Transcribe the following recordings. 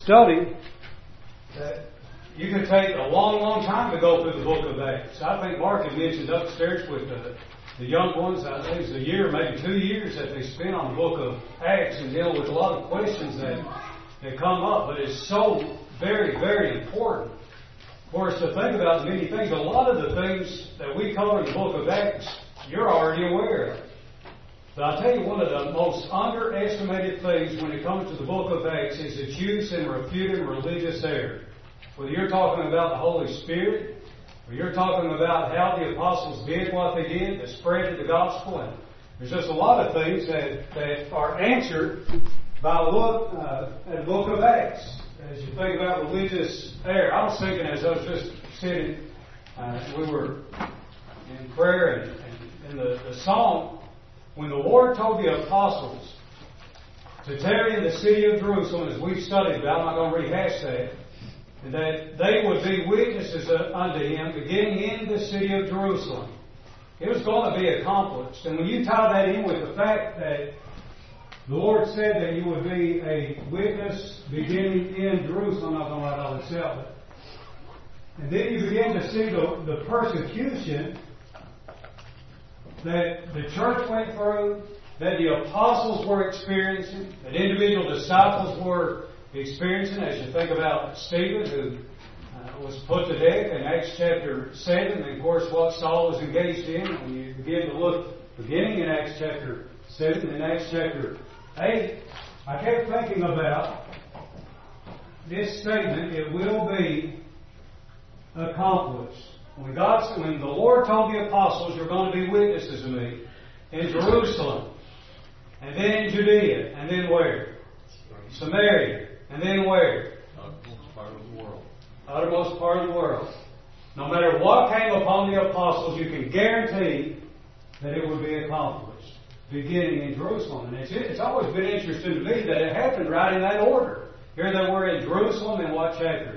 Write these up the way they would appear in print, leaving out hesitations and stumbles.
study that you could take a long, long time to go through the book of Acts. I think Mark had mentioned upstairs with the young ones, I think it was a year, maybe 2 years that they spent on the book of Acts and deal with a lot of questions that come up. But it's so very, very important for us to think about many things. A lot of the things that we cover in the book of Acts, you're already aware of. But I'll tell you, one of the most underestimated things when it comes to the book of Acts is its use in refuting religious error. Whether you're talking about the Holy Spirit, or you're talking about how the apostles did what they did to spread the gospel, and there's just a lot of things that are answered by a look at the book of Acts. As you think about religious error, I was thinking as I was just sitting, we were in prayer, and the song, when the Lord told the apostles to tarry in the city of Jerusalem, as we've studied about, I'm not going to rehash that, and that they would be witnesses unto Him, beginning in the city of Jerusalem. It was going to be accomplished. And when you tie that in with the fact that the Lord said that you would be a witness beginning in Jerusalem, I'm not going to write all this out, and then you begin to see the persecution that the church went through, that the apostles were experiencing, that individual disciples were experiencing, as you think about Stephen, who was put to death in Acts chapter 7, and of course what Saul was engaged in. When you begin to look, beginning in Acts chapter 7 and Acts chapter 8, I kept thinking about this statement, it will be accomplished. When the Lord told the apostles, you're going to be witnesses of me in Jerusalem, and then in Judea, and then where? Samaria, and then where? Uttermost part of the world. Uttermost part of the world. No matter what came upon the apostles, you can guarantee that it would be accomplished, beginning in Jerusalem. And it's always been interesting to me that it happened right in that order. Here they were in Jerusalem in what chapter?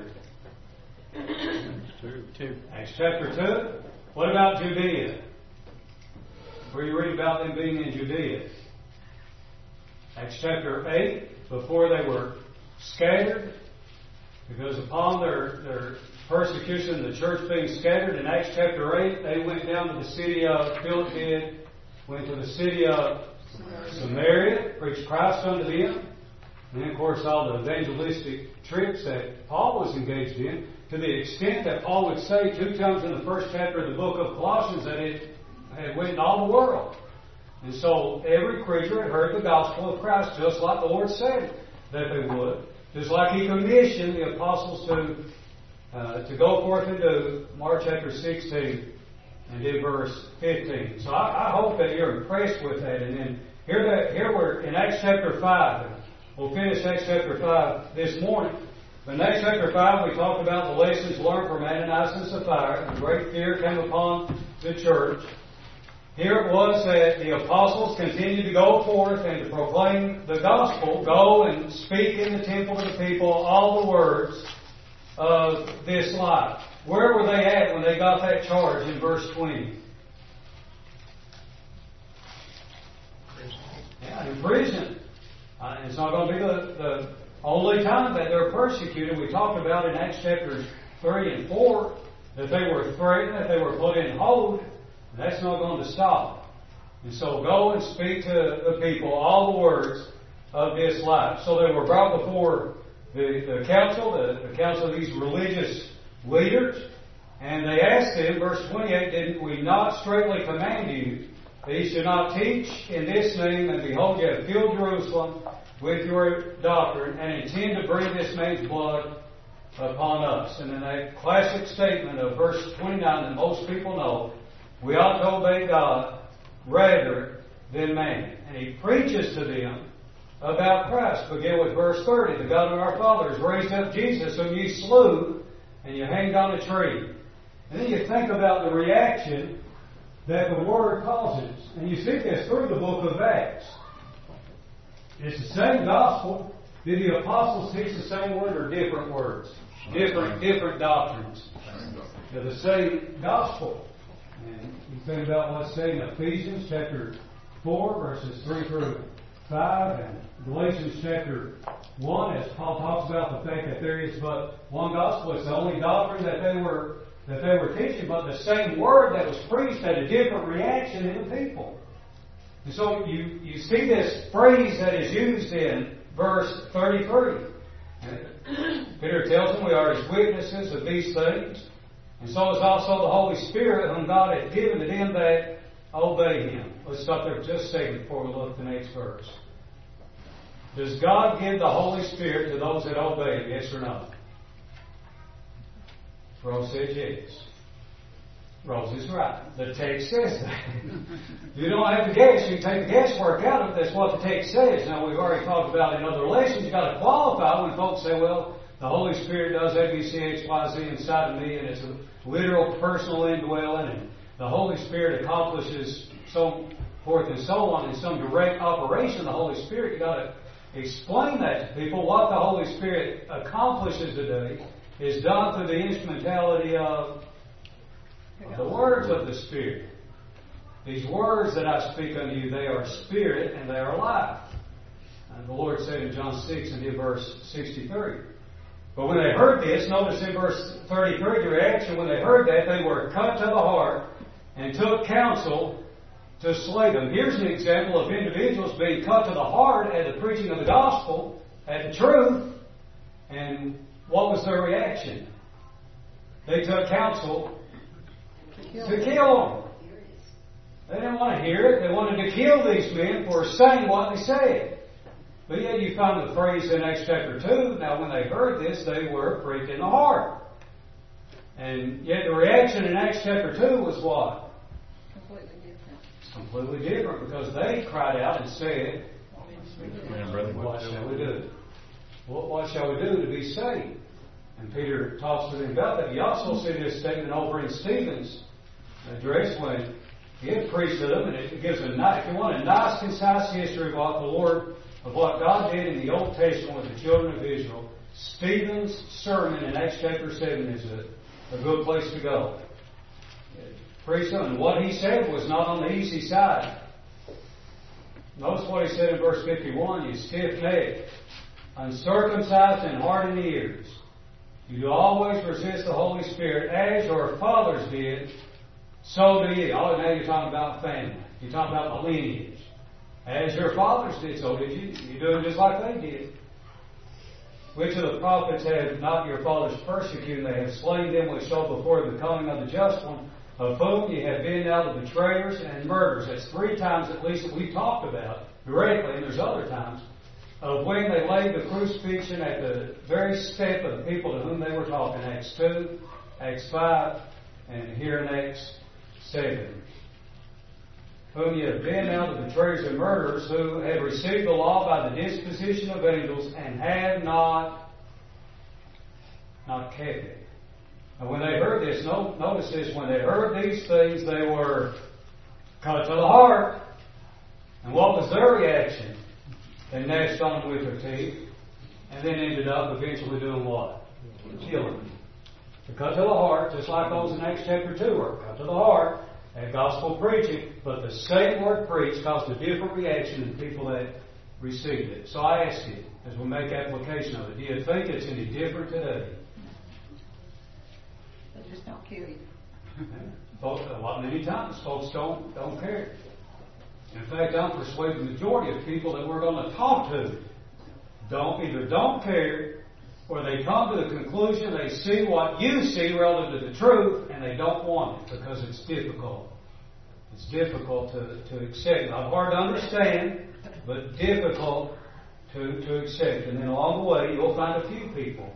2. Acts chapter 2. What about Judea? Where you read about them being in Judea. Acts chapter 8, before they were scattered, because upon their persecution, the church being scattered, in Acts chapter 8, they went down to the city of, Philip did, went to the city of Samaria, preached Christ unto them. And then, of course, all the evangelistic trips that Paul was engaged in, to the extent that Paul would say 2 times in the first chapter of the book of Colossians that it had went in all the world. And so every creature had heard the gospel of Christ, just like the Lord said that they would. Just like He commissioned the apostles to go forth and do, Mark chapter 16 and in verse 15. So I hope that you're impressed with that. And then here we're in Acts chapter 5. We'll finish Acts chapter 5 this morning. But in Acts chapter 5, we talked about the lessons learned from Ananias and Sapphira. And great fear came upon the church. Here it was that the apostles continued to go forth and to proclaim the gospel, go and speak in the temple to the people all the words of this life. Where were they at when they got that charge in verse 20? Yeah, in prison. It's not going to be the only time that they're persecuted. We talked about in Acts chapters 3 and 4 that they were threatened, that they were put in hold. And that's not going to stop. And so go and speak to the people all the words of this life. So they were brought before the council, the council of these religious leaders. And they asked them, verse 28, did we not straightly command you that you should not teach in this name, and behold, you have filled Jerusalem with your doctrine, and intend to bring this man's blood upon us? And then that classic statement of verse 29 that most people know, we ought to obey God rather than man. And he preaches to them about Christ. Begin with verse 30. The God of our fathers raised up Jesus, whom ye slew, and you hanged on a tree. And then you think about the reaction that the Word causes. And you see this through the book of Acts. It's the same gospel. Did the apostles teach the same word or different words? Different doctrines. They're the same gospel. And you think about what's said in Ephesians chapter 4, verses 3 through 5 and Galatians chapter 1, as Paul talks about the fact that there is but one gospel. It's the only doctrine that they were teaching, but the same word that was preached had a different reaction in the people. And so you see this phrase that is used in verse 33. And Peter tells them we are His witnesses of these things, and so is also the Holy Spirit, whom God hath given to them that obey Him. Let's stop there just a second before we look at the next verse. Does God give the Holy Spirit to those that obey Him? Yes or no? Rose said yes. Rose is right. The text says that. You don't have to guess. You take the guesswork out of it. That's what the text says. Now, we've already talked about in other lessons. You've got to qualify when folks say, well, the Holy Spirit does A, B, C, X, Y, Z inside of me, and it's a literal personal indwelling, and the Holy Spirit accomplishes so forth and so on in some direct operation of the Holy Spirit. You've got to explain that to people. What the Holy Spirit accomplishes today is done through the instrumentality of the words of the Spirit. These words that I speak unto you, they are spirit and they are life. And the Lord said in John 6 and in verse 63. But when they heard this, notice in verse 33 the reaction. When they heard that, they were cut to the heart and took counsel to slay them. Here's an example of individuals being cut to the heart at the preaching of the gospel, at the truth. And what was their reaction? They took counsel to kill them. They didn't want to hear it. They wanted to kill these men for saying what they said. But yet you find the phrase in Acts chapter 2, now when they heard this, they were pricked in the heart. And yet the reaction in Acts chapter 2 was what? Completely different. It's completely different, because they cried out and said, what shall we do? What shall we do to be saved? And Peter talks to them about that. You also see this statement over in Stephen's address when he had preached to them, and it gives if you want a nice, concise history about the Lord, of what God did in the Old Testament with the children of Israel. Stephen's sermon in Acts chapter 7 is a good place to go. Preached them, and what he said was not on the easy side. Notice what he said in verse 51, you stiff-necked, uncircumcised and hard in the ears. You do always resist the Holy Spirit, as your fathers did, so do ye. Oh, now you're talking about family. You're talking about the lineage. As your fathers did, so did you. You're doing just like they did. Which of the prophets have not your fathers persecuted? They have slain them which showed before the coming of the just one, of whom ye have been now the betrayers and murderers. That's 3 times at least that we've talked about directly, and there's other times, of when they laid the crucifixion at the very step of the people to whom they were talking. Acts 2, Acts 5, and here in Acts 7. Whom ye have been now the betrayers and murderers, who have received the law by the disposition of angels, and have not kept it. And when they heard this, notice this, when they heard these things, they were cut to the heart. And what was their reaction? They gnashed on them with their teeth, and then ended up eventually doing what? Killing them. To cut to the heart, just like those in Acts chapter 2 were cut to the heart at gospel preaching, but the same word preached caused a different reaction in the people that received it. So I ask you, as we make application of it, do you think it's any different today? They just don't kill you. Many times folks don't care. In fact, I'm persuaded the majority of people that we're going to talk to either don't care, or they come to the conclusion they see what you see relative to the truth, and they don't want it because it's difficult. It's difficult to accept. Not hard to understand, but difficult to accept. And then along the way, you'll find a few people,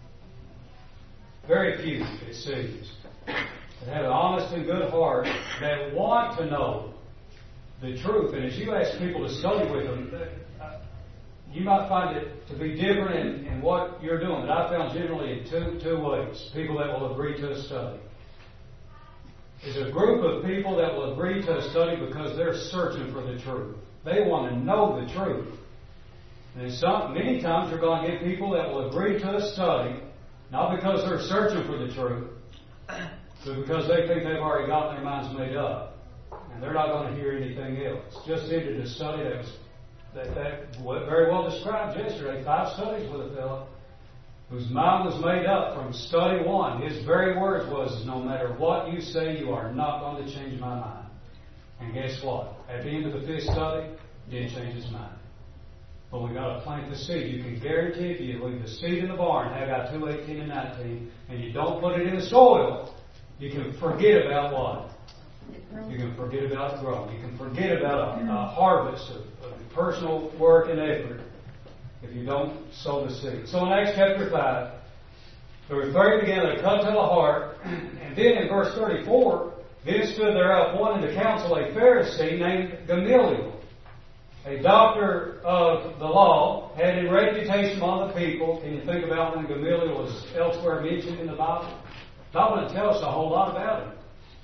very few, it seems, that have an honest and good heart, that want to know the truth. And as you ask people to study with them, you might find it to be different in what you're doing. But I found generally in two ways. People that will agree to a study. There's a group of people that will agree to a study because they're searching for the truth. They want to know the truth. And many times you're going to get people that will agree to a study, not because they're searching for the truth, but because they think they've already got their minds made up. And they're not going to hear anything else. Just ended a study that that very well described yesterday. 5 studies with a fellow whose mind was made up from study 1. His very words was, no matter what you say, you are not going to change my mind. And guess what? At the end of the 5th study, he didn't change his mind. But we got to plant the seed. You can guarantee if you leave the seed in the barn, Haggai 2:18 and 19, and you don't put it in the soil, you can forget about what? You can forget about growth. You can forget about a harvest of personal work and effort if you don't sow the seed. So in Acts chapter 5, there were 3 began to cut to the heart, and then in verse 34, then stood there up one in the council, a Pharisee named Gamaliel, a doctor of the law, had in reputation among the people. Can you think about when Gamaliel was elsewhere mentioned in the Bible? God doesn't tell us a whole lot about him.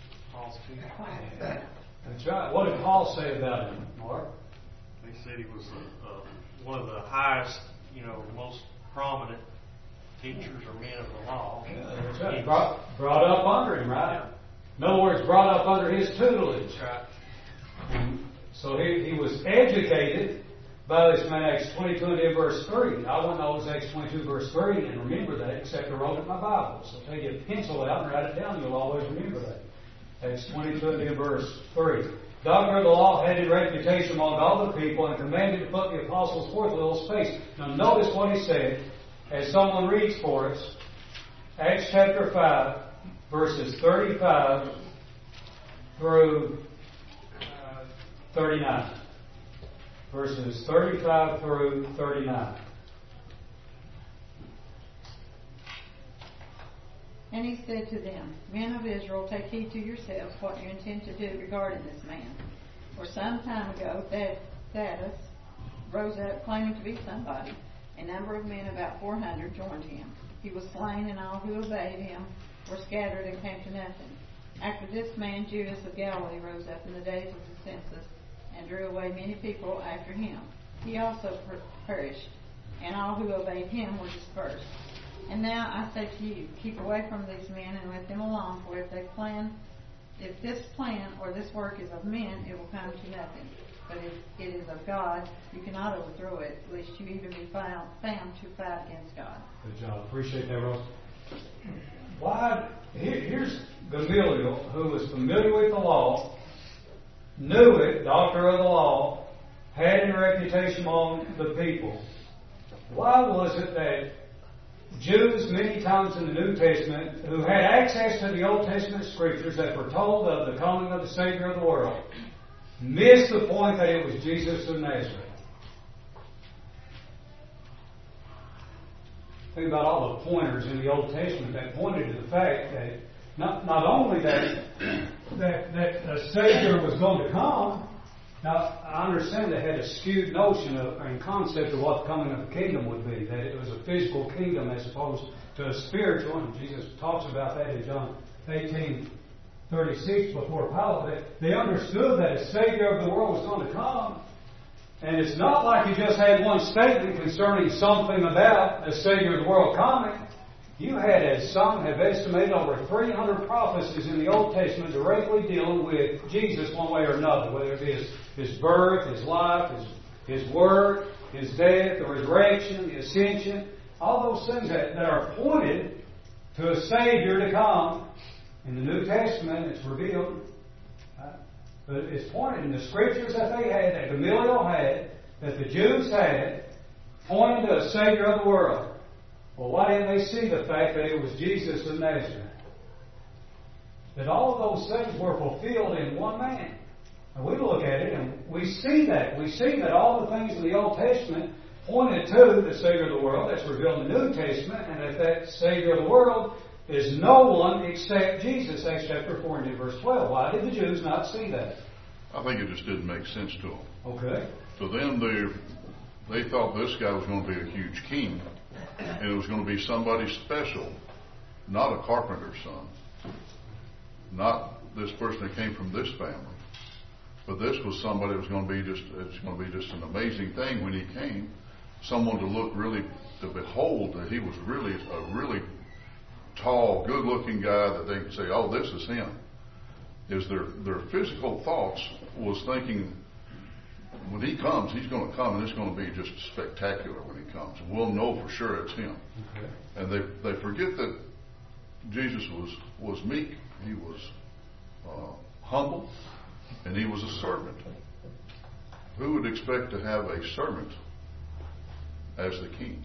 That's right. What did Paul say about him, Mark? He said he was one of the highest, most prominent teachers or men of the law. Yeah, that's right. Brought up under him, right? Yeah. In other words, brought up under his tutelage. Right. And so he was educated by this man, Acts 22 and verse 3. I wouldn't know it was Acts 22 verse 3 and remember that, except I wrote it in my Bible. So take a pencil out and write it down, you'll always remember that. Acts 22 and verse 3. Doctor of the law had in reputation among all the people and commanded to put the apostles forth a little space. Now notice what he said as someone reads for us. Acts chapter 5, verses 35 through 39. Verses 35 through 39. And he said to them, Men of Israel, take heed to yourselves what you intend to do regarding this man. For some time ago, Thaddeus rose up claiming to be somebody. A number of men, about 400, joined him. He was slain, and all who obeyed him were scattered and came to nothing. After this man, Judas of Galilee rose up in the days of the census and drew away many people after him. He also perished, and all who obeyed him were dispersed. And now I say to you, keep away from these men and let them alone, for if this plan or this work is of men, it will come to nothing. But if it is of God, you cannot overthrow it, lest you even be found to fight against God. Good job. Appreciate that, Rose. Here's Gamaliel, who was familiar with the law, knew it, doctor of the law, had a reputation among the people. Why was it that Jews many times in the New Testament who had access to the Old Testament scriptures that foretold of the coming of the Savior of the world missed the point that it was Jesus of Nazareth? Think about all the pointers in the Old Testament that pointed to the fact that not only that a Savior was going to come. Now, I understand they had a skewed notion and concept of what the coming of the kingdom would be, that it was a physical kingdom as opposed to a spiritual, and Jesus talks about that in John 18:36 before Pilate. They understood that a Savior of the world was going to come. And it's not like you just had one statement concerning something about a Savior of the world coming. You had, as some have estimated, over 300 prophecies in the Old Testament directly dealing with Jesus one way or another, whether it is His birth, His life, His work, His death, the resurrection, the ascension, all those things that are pointed to a Savior to come. In the New Testament, it's revealed. But it's pointed in the scriptures that they had, that Gamaliel had, that the Jews had, pointing to a Savior of the world. Well, why didn't they see the fact that it was Jesus of Nazareth? That all of those things were fulfilled in one man. And we look at it and we see that. We see that all the things in the Old Testament pointed to the Savior of the world. That's revealed in the New Testament. And that Savior of the world is no one except Jesus. Acts chapter 4 and verse 12. Why did the Jews not see that? I think it just didn't make sense to them. Okay. To them, they thought this guy was going to be a huge king. And it was going to be somebody special, not a carpenter's son, not this person that came from this family, but this was somebody that was going to be just an amazing thing when he came. Someone to behold that he was really a really tall, good-looking guy that they could say, "Oh, this is him." Is their physical thoughts was thinking when he comes, he's going to come, and it's going to be just spectacular when he comes. And we'll know for sure it's him. Okay. And they forget that Jesus was meek. He was humble, and he was a servant. Who would expect to have a servant as the king?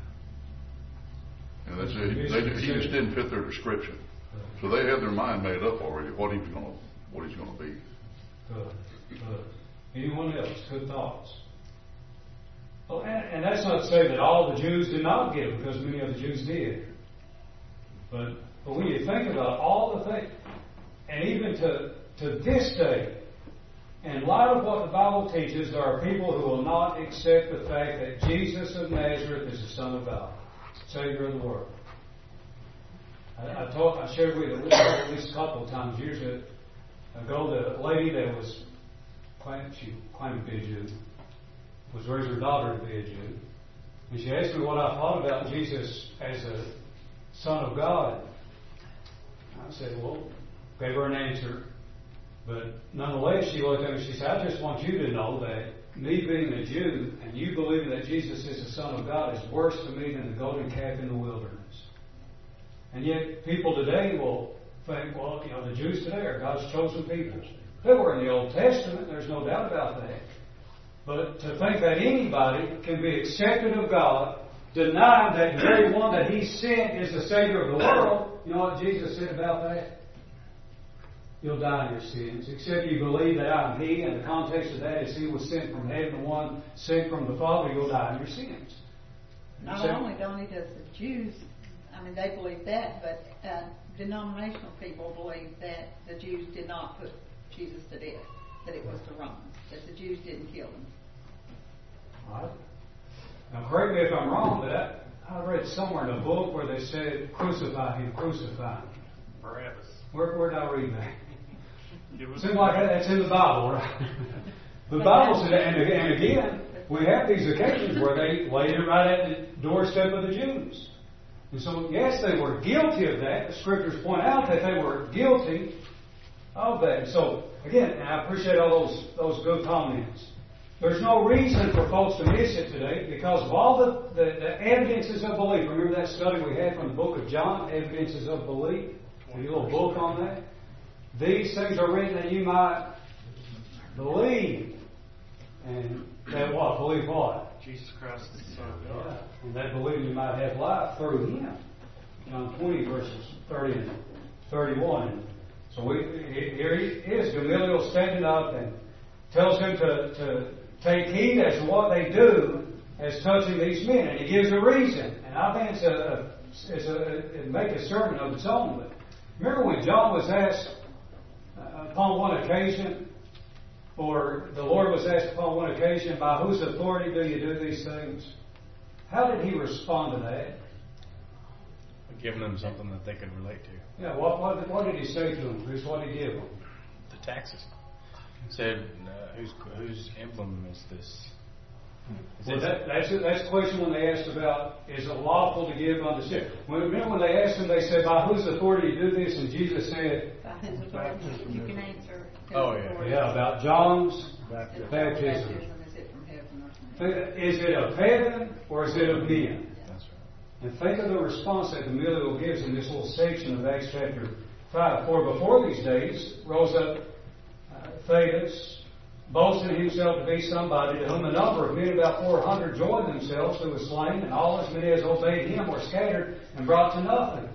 And that's it. He just didn't fit their description. So they had their mind made up already what he's going to be. Anyone else? Good thoughts? Oh, and that's not to say that all the Jews did not give, because many of the Jews did. But when you think about all the things, and even to this day, in light of what the Bible teaches, there are people who will not accept the fact that Jesus of Nazareth is the Son of God, Savior of the world. I shared with you at least a couple of times years ago, the lady that was claimed to be a Jew was raising her daughter to be a Jew, and she asked me what I thought about Jesus as a Son of God. I said, well, gave her an answer. But nonetheless, she looked at me and she said, I just want you to know that me being a Jew and you believing that Jesus is the Son of God is worse to me than the golden calf in the wilderness. And yet, people today will think, well, the Jews today are God's chosen people. They were in the Old Testament, there's no doubt about that. But to think that anybody can be accepted of God, denying that the very one that He sent is the Savior of the world, you know what Jesus said about that? You'll die in your sins, except you believe that I am He, and the context of that is He was sent from heaven, the one sent from the Father, you'll die in your sins. Not only does the Jews, they believe that, but denominational people believe that the Jews did not put Jesus to death, that it was the Romans, that the Jews didn't kill Him. All right. Now, correct me if I'm wrong, but I read somewhere in a book where they said, crucify Him, crucify Him. Barabbas. Where did I read that? Seems like that's in the Bible, right? The Bible said, and again, we have these occasions where they laid it right at the doorstep of the Jews. And so, yes, they were guilty of that. The Scriptures point out that they were guilty of that. So, again, and I appreciate all those good comments. There's no reason for folks to miss it today because of all the evidences of belief. Remember that study we had from the book of John, Evidences of Belief? A little book on that. These things are written that you might believe. And that what? Believe what? Jesus Christ is the Son of God. Yeah. And that belief you might have life through Him. John 20 verses 30 and 31. And so here he is, Gamaliel standing up and tells him to take heed as to what they do as touching these men. And he gives a reason. And I think it makes a sermon of its own. But remember when John was asked upon one occasion, or the Lord was asked upon one occasion, by whose authority do you do these things? How did He respond to that? Giving them something that they could relate to. Yeah, what did He say to them? Here's what He gave them. The taxes. He said, whose emblem is this? Well, that's a question when they asked about, is it lawful to give unto Caesar? Remember when they asked Him, they said, by whose authority do you do this? And Jesus said, By His authority. You can answer. Oh, yeah. Yeah, about John's Baptism. baptism. Is it from heaven or something? Is it of heaven or is it of men? That's right. And think of the response that Gamaliel gives in this little section of Acts chapter 5. For before these days rose up Theudas, boasting himself to be somebody, to whom a number of men, about 400, joined themselves, who was slain, and all as many as obeyed him were scattered and brought to nothing.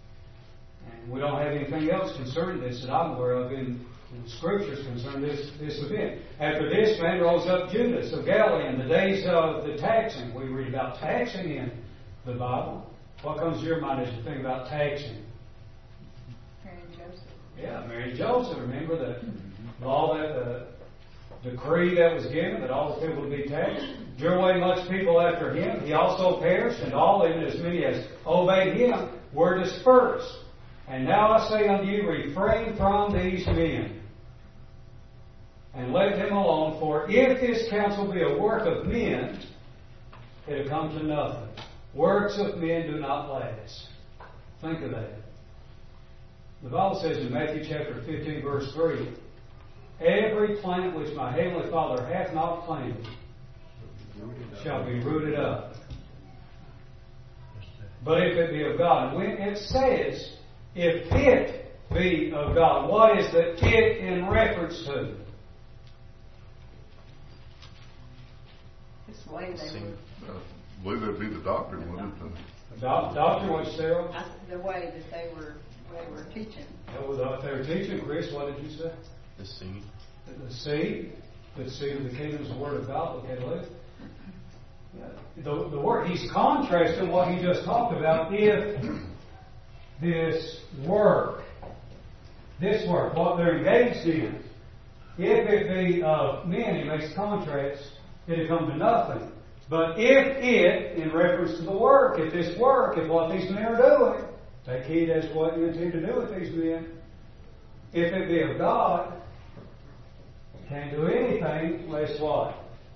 And we don't have anything else concerning this that I'm aware of in Scriptures concerning this event. After this, man rose up Judas of Galilee in the days of the taxing. We read about taxing in the Bible. What comes to your mind as you think about taxing? Mary and Joseph. Yeah, Mary and Joseph. Remember the law, that the decree that was given, that all the people would be taxed. Drew away much people after him. He also perished, and all, even as many as obeyed him, were dispersed. And now I say unto you, refrain from these men, and let them alone, for if this counsel be a work of men, it'll come to nothing. Works of men do not last. Think of that. The Bible says in Matthew chapter 15, verse 3, every plant which my heavenly Father hath not planted shall be rooted up. But if it be of God, and when it says, if it be of God, what is the it in reference to? This way they were, I believe that'd be the doctrine, wouldn't it? Doctor, was Sarah? the way that they were teaching. If they were teaching, Chris, what did you say? The seed. The seed of the kingdom is the word of God. Okay, Luke. The word, he's contrasting what he just talked about. If this work, what they're engaged in, if it be of men, he makes contrast, it'll come to nothing. But if it, in reference to the work, if this work, if what these men are doing, take heed as to what you intend to do with these men, if it be of God, can't do anything lest what?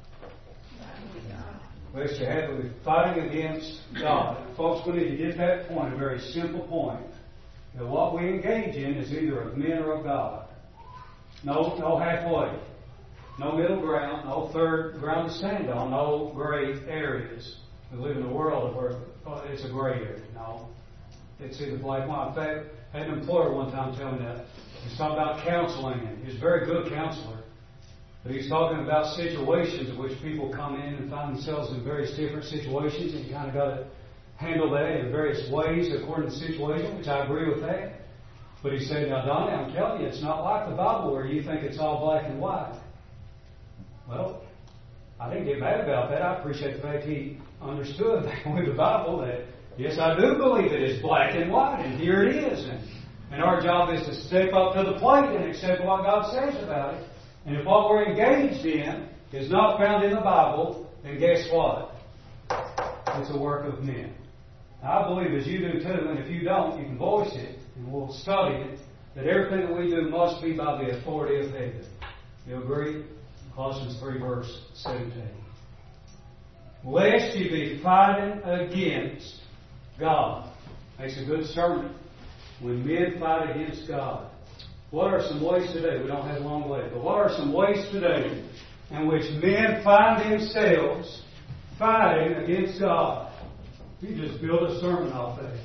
Lest you have to be fighting against God. Folks, we need to get that point, a very simple point. That what we engage in is either of men or of God. No halfway. No middle ground, no third ground to stand on, no gray areas. We live in a world where it's a gray area. No. It's either black and white. In fact, I had an employer one time tell me that. He was talking about counseling, and he was a very good counselor. But he's talking about situations in which people come in and find themselves in various different situations, and you kind of got to handle that in various ways according to the situation, which I agree with that. But he said, now, Donnie, I'm telling you, it's not like the Bible where you think it's all black and white. Well, I didn't get mad about that. I appreciate the fact he understood with the Bible that, yes, I do believe it is black and white, and here it is. And our job is to step up to the plate and accept what God says about it. And if what we're engaged in is not found in the Bible, then guess what? It's a work of men. Now, I believe, as you do too, and if you don't, you can voice it, and we'll study it, that everything that we do must be by the authority of heaven. You agree? Colossians 3, verse 17. Lest you be fighting against God. Makes a good sermon. When men fight against God. What are some ways today? We don't have a long way. But what are some ways today in which men find themselves fighting against God? You just build a sermon off that.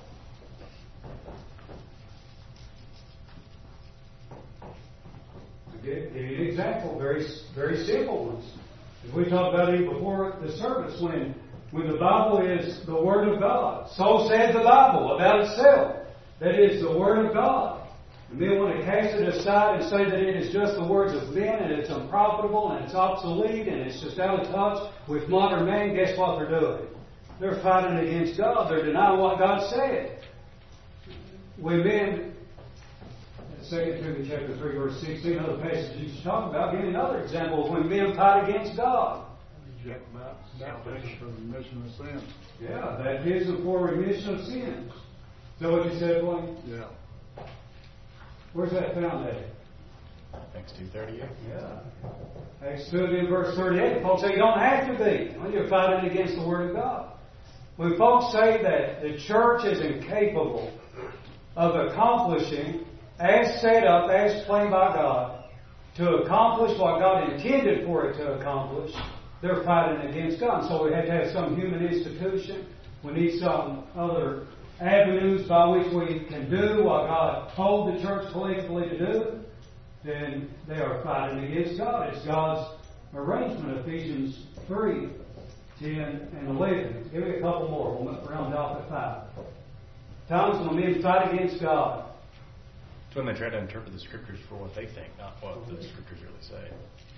Give you an example, very, very simple ones. As we talked about even before the service, when the Bible is the Word of God, so says the Bible about itself, that it is the Word of God. And men want to cast it aside and say that it is just the words of men, and it's unprofitable, and it's obsolete, and it's just out of touch with modern man. Guess what they're doing? They're fighting against God. They're denying what God said. When men, 2 Timothy chapter 3, verse 16, another passage you should talk about. Give me another example of when men fight against God. Baptism for remission of sins. Yeah, baptism for remission of sins. Is that what you said, Blaine? Yeah. Where's that found at? Acts 2:38. Yeah. Acts 2 in verse 38. Folks say you don't have to be when you're fighting against the Word of God. When folks say that the church is incapable of accomplishing, as set up, as planned by God, to accomplish what God intended for it to accomplish, they're fighting against God. So we have to have some human institution. We need some other avenues by which we can do what God told the church collectively to do. Then they are fighting against God. It's God's arrangement. Ephesians 3, 10 and 11. Give me a couple more. We'll round off at 5. Times when men fight against God. It's when they try to interpret the Scriptures for what they think, not what the Scriptures really say.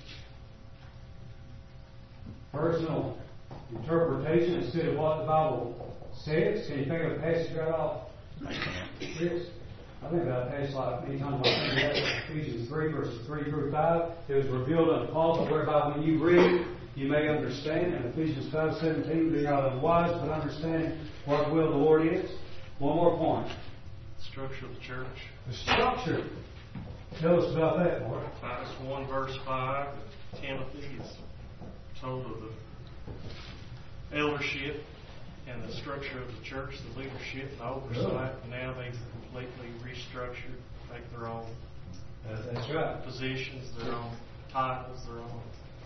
Personal interpretation instead of what the Bible says. Can you think of a passage right off? Yes. I think about a passage like anytime I think of that, Ephesians 3, verses 3 through 5. It was revealed unto Paul, whereby when you read, you may understand. And Ephesians 5:17, be not unwise, but understand what will the Lord is. One more point. Structure of the church. The structure. Tell us about that, Lord. Titus 1, verse 5. Timothy is told of the eldership and the structure of the church, the leadership, the oversight. Now they've completely restructured, make their own That's right. positions, their own titles, their own.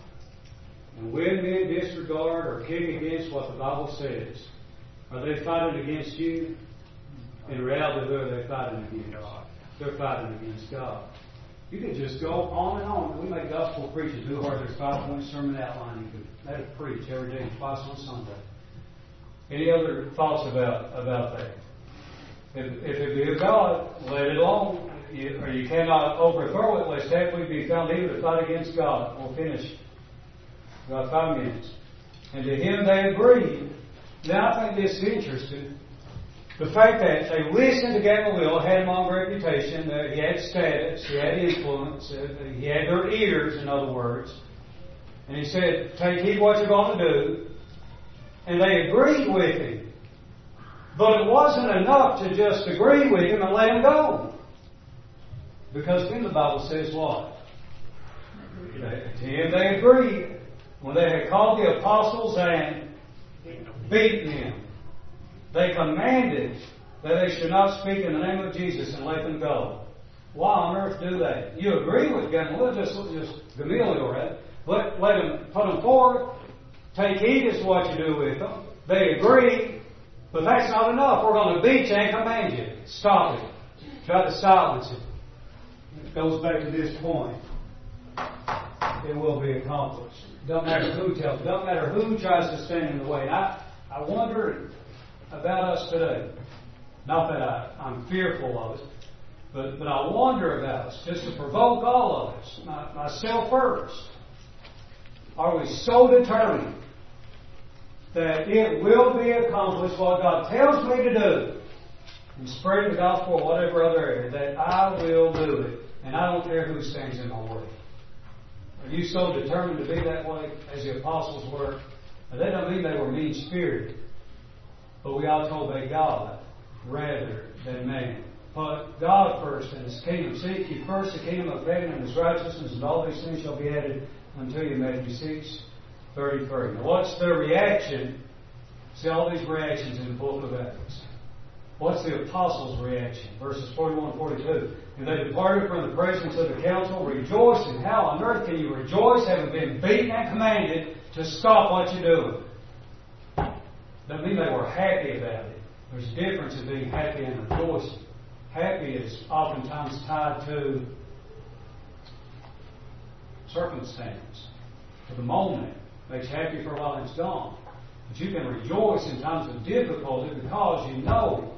And when men disregard or kick against what the Bible says, are they fighting against you? In reality, who are they fighting against? God. They're fighting against God. You can just go on and on. We make gospel preachers do hard. There's 5-point sermon outline. You can let it preach every day, twice on Sunday. Any other thoughts about that? If it be of God, let it alone. Or you cannot overthrow it, lest haply be found even to fight against God. We'll finish about 5 minutes. And to him they agreed. Now I think this is interesting. The fact that they listened to Gamaliel, had him on reputation, that he had status, he had influence, he had their ears, in other words. And he said, take heed what you're going to do. And they agreed with him. But it wasn't enough to just agree with him and let him go. Because then the Bible says what? To him they agreed. When they had called the apostles and beaten him, they commanded that they should not speak in the name of Jesus and let them go. Why on earth do that? You agree with Gamaliel, just Gamaliel, right? Let them put them forward. Take heed as to what you do with them. They agree, but that's not enough. We're going to beat you and command you. Stop it. Try to silence it. It goes back to this point. It will be accomplished. Doesn't matter who tells. Doesn't matter who tries to stand in the way. And I wonder about us today. Not that I'm fearful of it, but I wonder about us, just to provoke all of us, myself first. Are we so determined that it will be accomplished what God tells me to do in spreading the gospel or whatever other area, that I will do it, and I don't care who stands in my way? Are you so determined to be that way as the apostles were? Now, that doesn't mean they were mean-spirited, but we ought to obey God rather than man. Put God first and His kingdom. Seek ye first the kingdom of heaven and His righteousness, and all these things shall be added unto you. Matthew 6:33. Now, what's their reaction? See all these reactions in the book of Acts. What's the apostles' reaction? Verses 41 and 42. And they departed from the presence of the council, rejoicing. How on earth can you rejoice, having been beaten and commanded to stop what you're doing? Doesn't mean they were happy about it. There's a difference in being happy and rejoicing. Happy is oftentimes tied to circumstance, to the moment. Makes you happy for a while and it's gone. But you can rejoice in times of difficulty because you know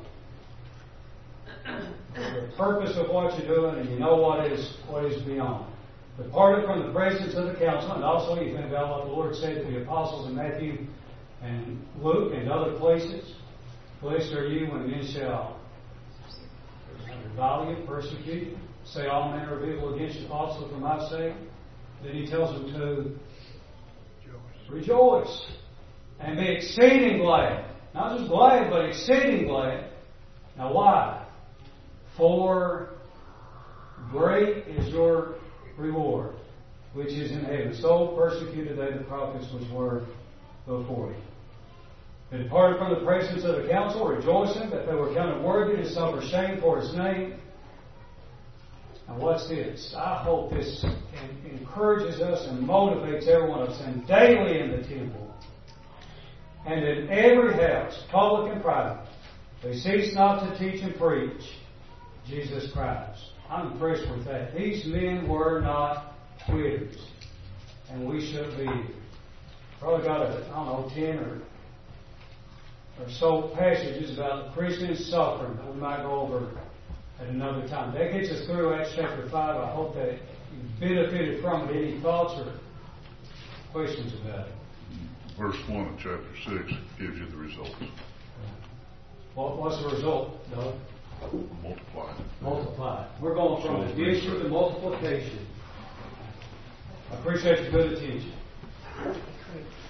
the purpose of what you're doing and you know what is beyond. Departed from the presence of the council, and also you think about what the Lord said to the apostles in Matthew and Luke and other places. Blessed are you when men shall revile you, persecute you, say all manner of evil against you falsely for my sake. Then He tells them to rejoice and be exceeding glad. Not just glad, but exceeding glad. Now why? For great is your reward, which is in heaven. So persecuted they the prophets which were before you. They departed from the presence of the council, rejoicing that they were counted worthy to suffer shame for His name. Now watch this. I hope this encourages us and motivates every one of us. And daily in the temple and in every house, public and private, they cease not to teach and preach Jesus Christ. I'm impressed with that. These men were not quitters. And we should be. Probably got 10 or so passages about Christian suffering that we might go over at another time. That gets us through Acts chapter 5. I hope that you've benefited from it. Any thoughts or questions about it? Verse 1 of chapter 6 gives you the results. What's the result, Doug? Multiply. We're going from addition to multiplication. I appreciate your good attention.